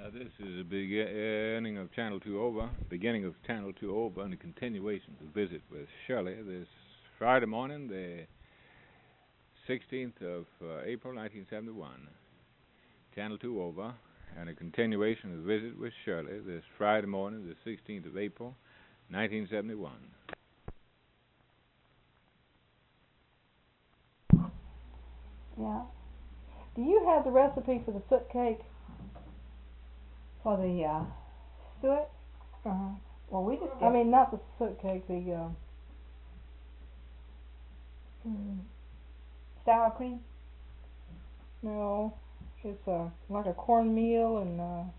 This is the beginning of Channel 2 Over, and the continuation of the visit with Shirley this Friday morning, the 16th of April, 1971. Channel 2 Over, and a continuation of the visit with Shirley this Friday morning, the 16th of April, 1971. Yeah. Do you have the recipe for the soot cake? For the soot? Well, we just I mean, not the soot cake, the sour cream? no, it's like a cornmeal and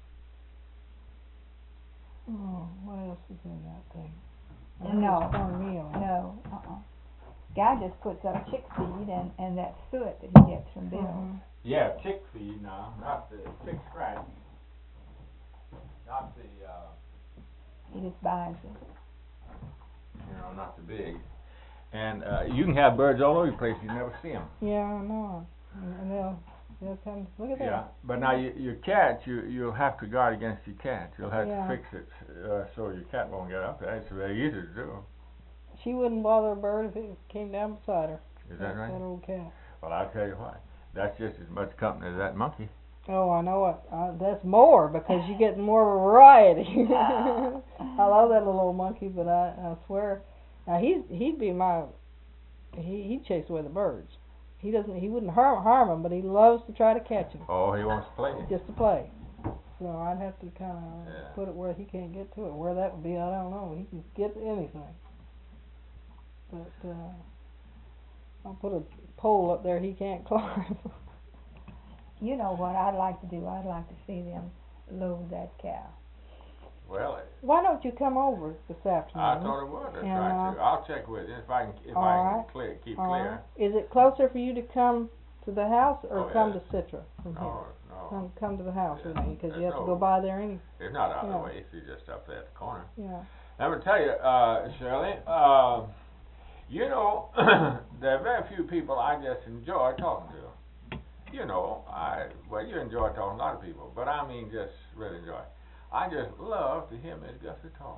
what else is in that thing? No. Cornmeal. No, Guy just puts up chickpeas and that soot that he gets from Bill. Yeah, chickpea now, not the chick scratch. Not the, He just buys it. not the big. And you can have birds all over the place. You never see them. Yeah, I know. And they'll come. Look at that. Yeah, but now your cat, you'll have to guard against your cat. You'll have to fix it so your cat won't get up there. It's very easy to do. She wouldn't bother a bird if it came down beside her. Is that right? That old cat. Well, I'll tell you what. That's just as much company as that monkey. Oh, I know it. That's more because you get more variety. I love that little old monkey, but I swear, now he'd be my. He'd chase away the birds. He wouldn't harm them, but he loves to try to catch them. Oh, he wants to play. Just to play. So I'd have to kind of put it where he can't get to it. Where that would be, I don't know. He can get to anything. But I'll put a pole up there he can't climb. You know what I'd like to do? I'd like to see them load that cow. Well, why don't you come over this afternoon? I thought it would. I'll check with you if I can keep clear. Right. Is it closer for you to come to the house or come to Citra from here? No. Come to the house with me because you have to go by there anyway. It's not out of the way if you're just up there at the corner. Yeah. I'm going to tell you, Shirley, you know, there are very few people I just enjoy talking to. You know, you enjoy talking to a lot of people, but I mean just really enjoy. I just love to hear Miss Guthrie talk.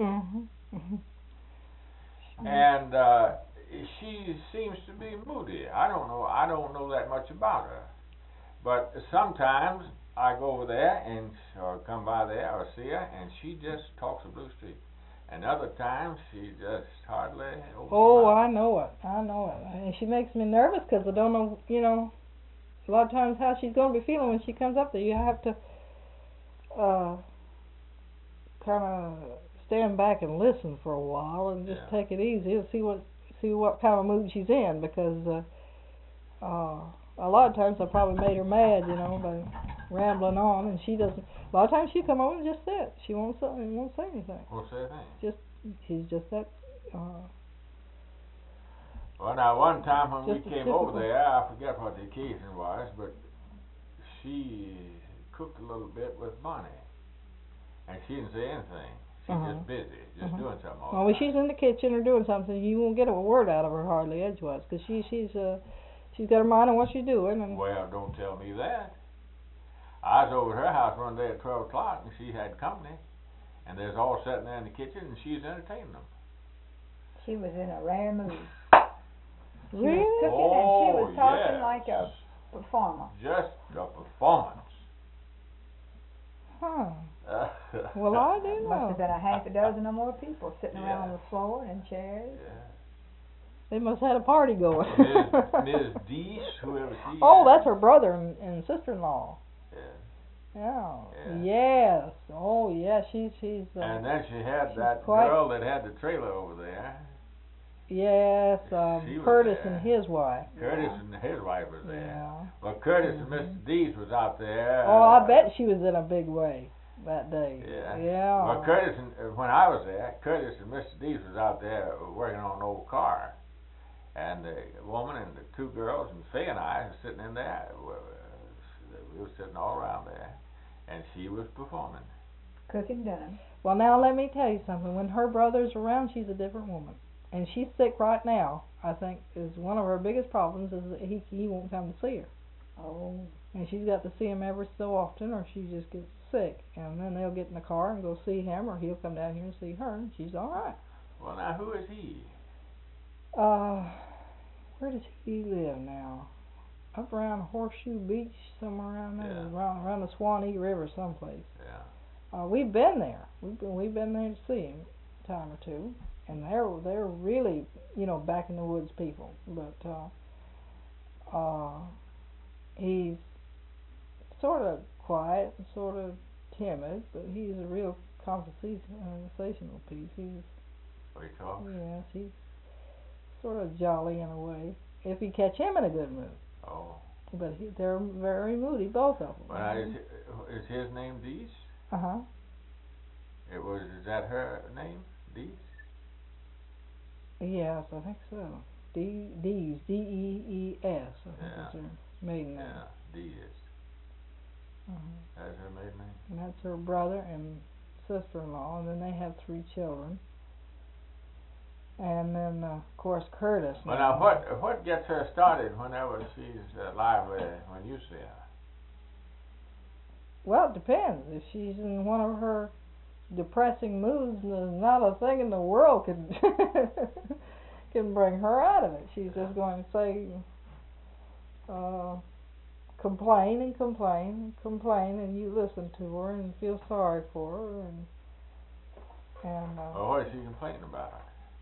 And she seems to be moody. I don't know that much about her. But sometimes I go over there or come by there or see her, and she just talks a blue streak. And other times she just hardly opens her mouth. I know it. And she makes me nervous because I don't know, a lot of times how she's going to be feeling when she comes up there. You have to kind of stand back and listen for a while and just take it easy and see what kind of mood she's in, because a lot of times I probably made her mad, by rambling on, and she doesn't. A lot of times she come over and just sit. She won't say anything. Won't say a thing. She's just that. Well, now one time when we came over there, I forget what the occasion was, but she cooked a little bit with Bonnie, and she didn't say anything. She's just busy, doing something all the time. When she's in the kitchen or doing something, you won't get a word out of her hardly edgewise, because she's got her mind on what she's doing. And well, don't tell me that. I was over at her house one day at 12 o'clock, and she had company, and they was all sitting there in the kitchen, and she's entertaining them. She was in a rare mood. Really? She was cooking and she was talking like a performer. Just a performance. Huh. Well, I do know. Must have been a half a dozen or more people sitting around on the floor and in chairs. Yeah. They must have had a party going. Ms. Deese, whoever she is. Oh, that's her brother and sister-in-law. Yeah. Yes. Oh, yeah. She's. And then she had that girl that had the trailer over there. Yes, Curtis and his wife. Curtis and his wife was there. Yeah. Well, Curtis and Mr. Deese was out there. Oh, I bet she was in a big way that day. Yeah. Well, when I was there, Curtis and Mr. Deese was out there working on an old car. And the woman and the two girls and Faye and I were sitting in there. We were sitting all around there. And she was performing. Cooking dinner. Well, now let me tell you something. When her brother's around, she's a different woman. And she's sick right now. I think is one of her biggest problems is that he won't come to see her. Oh. And she's got to see him every so often, or she just gets sick, and then they'll get in the car and go see him, or he'll come down here and see her, and she's all right. Well, now, who is he? Where does he live now? Up around Horseshoe Beach, somewhere around there, Yeah. around the Swanee River, someplace. Yeah. We've been there. We've been there to see him a time or two, and they're really, back in the woods people. But he's sort of quiet and sort of timid, but he's a real conversational piece. What he talks? Yes, he's sort of jolly in a way, if you catch him in a good mood. Oh. But they're very moody, both of them. Well, is his name Dees? Uh-huh. Is that her name, Dees? Yes, I think so. Dees, Dees, I think is her maiden name. Yeah, Dees. That's her maiden name? And that's her brother and sister-in-law, and then they have 3 children. And then, of course, Curtis. Well, now, what gets her started whenever she's lively when you see her? Well, it depends. If she's in one of her depressing moods, there's not a thing in the world can can bring her out of it. She's just going to say, complain and complain and complain, and you listen to her and feel sorry for her, and Well, what is she complaining about?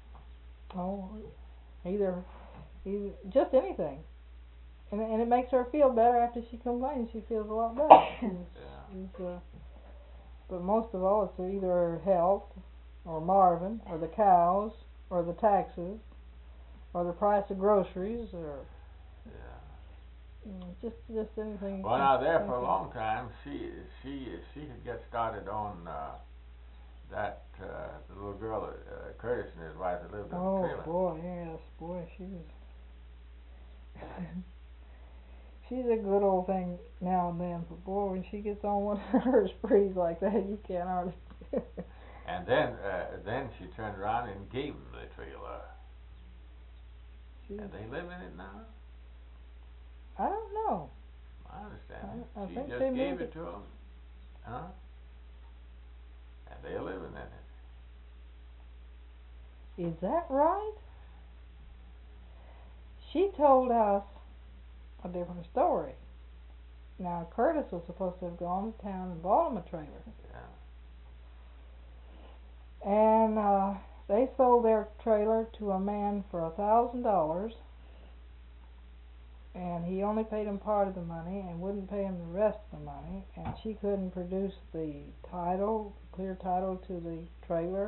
Either just anything, and it makes her feel better after she complains. She feels a lot better. But most of all, it's either her health, or Marvin, or the cows, or the taxes, or the price of groceries, or just anything. Well, now there for a long time, she could get started on that the little girl that Curtis and his wife that lived in the trailer. Oh boy, yes, boy, she was. She's a good old thing now and then, but boy, when she gets on one of her sprees like that, you can't hardly. And then she turned around and gave him the trailer. And they live in it now? I don't know. I understand. I She think just they gave moved it to him. Huh? And they're living in it. Is that right? She told us a different story. Now, Curtis was supposed to have gone to town and bought him a trailer. Yeah. And they sold their trailer to a man for $1,000, and he only paid him part of the money and wouldn't pay him the rest of the money, and she couldn't produce the clear title to the trailer,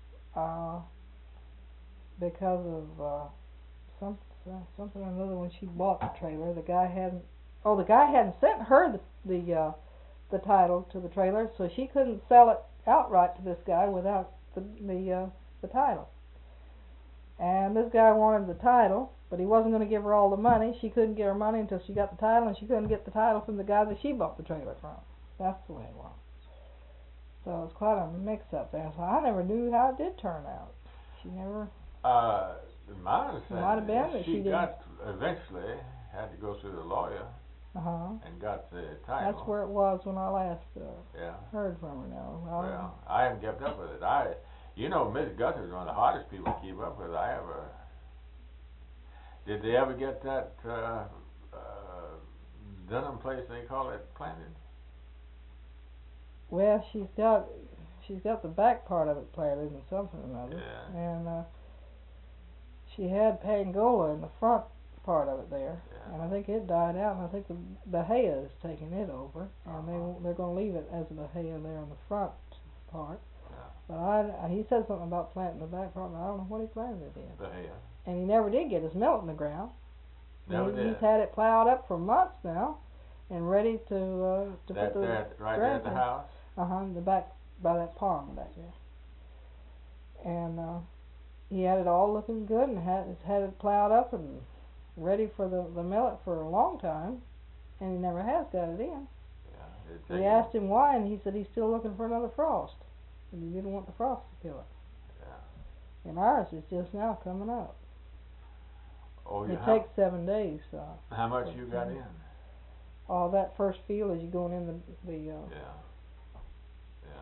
because of something or another. When she bought the trailer, the guy hadn't sent her the title to the trailer, so she couldn't sell it outright to this guy without the title. And this guy wanted the title, but he wasn't going to give her all the money. She couldn't get her money until she got the title, and she couldn't get the title from the guy that she bought the trailer from. That's the way it was. So it was quite a mix-up there. So I never knew how it did turn out. She never. My understanding Might have been that she eventually had to go through the lawyer and got the title. That's where it was when I last heard from her. Now, well, I haven't kept up with it. Miss Guthrie is one of the hardest people to keep up with I ever. Did they ever get that Dunham place they call it planted? Well, she's got the back part of it planted and something or another. Yeah. And she had Pangola in the front part of it there, and I think it died out, and I think the Bahia is taking it over, and they're going to leave it as a Bahia there in the front part. But he said something about planting the back part, but I don't know what he planted it in. Bahia. And he never did get his millet in the ground. Never did. He's had it plowed up for months now, and ready to put the right there at the house. In the back by that pond back there. And he had it all looking good, and had it plowed up and ready for the millet for a long time, and he never has got it in. Yeah, we asked him why, and he said he's still looking for another frost, and he didn't want the frost to kill it. Yeah. And ours is just now coming up. Oh, it takes 7 days. How much you got in? That first field as you're going in the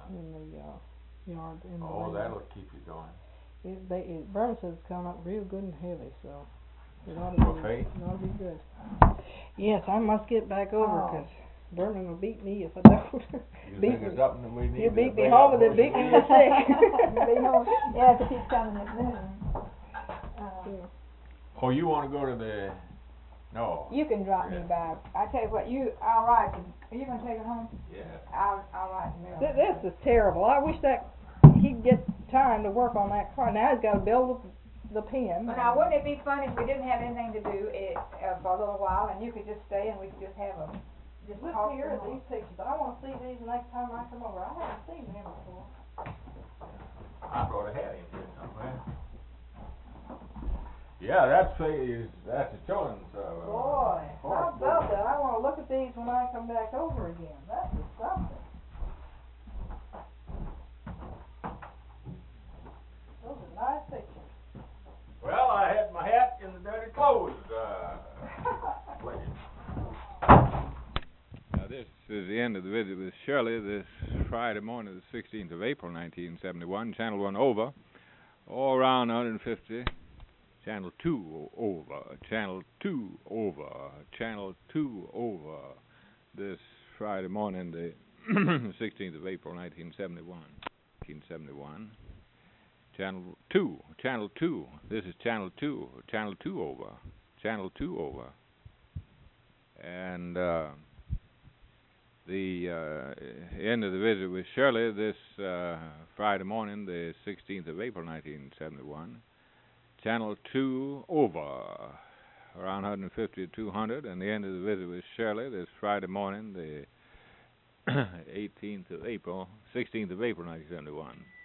in the yard in the Oh, lane. that'll keep you going. Bernie says it's coming up real good and heavy, so it ought to be, Okay. it ought to be good. Yes, I must get back over, Oh. 'cause Vernon will beat me if I don't. You beat think me. it's something that we need He'll to beat me bring home up and then before beat me she to sick. Be home. Yeah, if he's coming at noon. Oh, you wanna go to the, no. You can drop me by. I tell you what, I'll ride you. Are you gonna take it home? Yeah. I'll ride you. This is terrible. I wish that he'd get time to work on that car. Now he's got to build the pen. But now, wouldn't it be fun if we didn't have anything to do for a little while, and you could just stay and we could just have just Look talk here at some these pictures. I want to see these the next time I come over. I haven't seen them before. I thought I had him here somewhere. Yeah, that's a children's, Boy, how about that? I want to look at these when I come back over again. That is something. Those are nice pictures. Well, I had my hat in the dirty clothes, place. Now this is the end of the visit with Shirley this Friday morning, the 16th of April, 1971. Channel 1 over, all around 150. Channel 2 over, Channel 2 over, Channel 2 over. This Friday morning, the 16th of April, 1971. Channel 2. This is Channel 2. Channel 2 over. Channel 2 over. And the end of the visit with Shirley this Friday morning, the 16th of April, 1971. Channel 2 over, around 150 to 200. And the end of the visit with Shirley this Friday morning, the 16th of April, 1971.